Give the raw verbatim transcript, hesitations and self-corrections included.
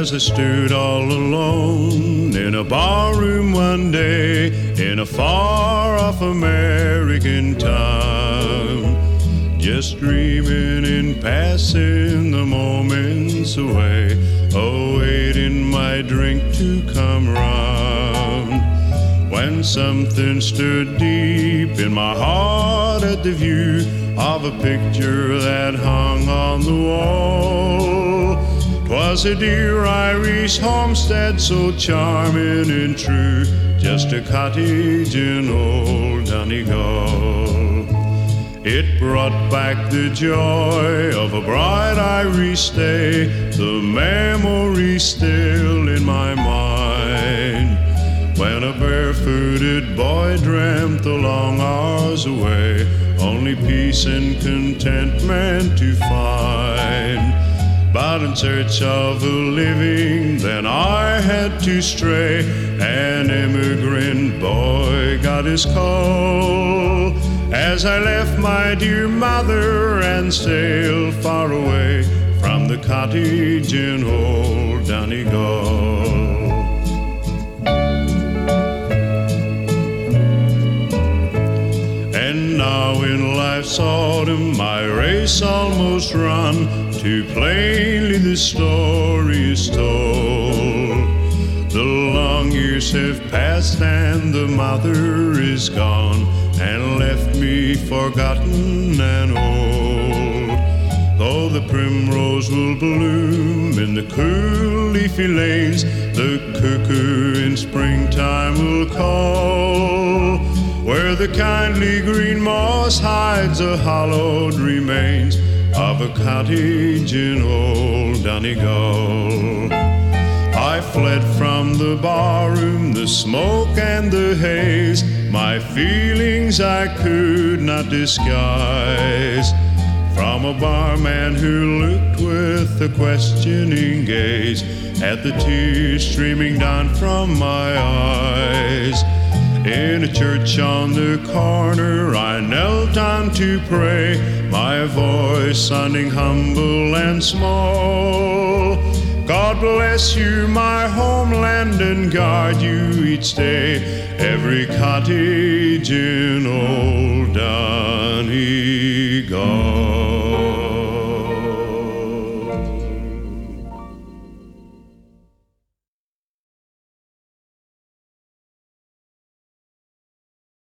As I stood all alone in a barroom one day in a far-off American town, just dreaming in passing the moments away, awaiting my drink to come round, when something stood deep in my heart at the view of a picture that hung on the wall. 'Twas a dear Irish homestead, so charming and true, just a cottage in old Donegal. It brought back the joy of a bright Irish day, the memory still in my mind, when a barefooted boy dreamt the long hours away, only peace and contentment to find. But in search of a living, then I had to stray. An immigrant boy got his call, as I left my dear mother and sailed far away from the cottage in old Donegal. And now in life's autumn my race almost run, too plainly the story is told. The long years have passed and the mother is gone, and left me forgotten and old. Though the primrose will bloom in the cool leafy lanes, the cuckoo in springtime will call, where the kindly green moss hides the hallowed remains of a cottage in old Donegal. I fled from the barroom, the smoke and the haze, my feelings I could not disguise, from a barman who looked with a questioning gaze at the tears streaming down from my eyes. In a church on the corner I knelt down to pray, my voice sounding humble and small. God bless you, my homeland, and guard you each day, every cottage in old Donegal.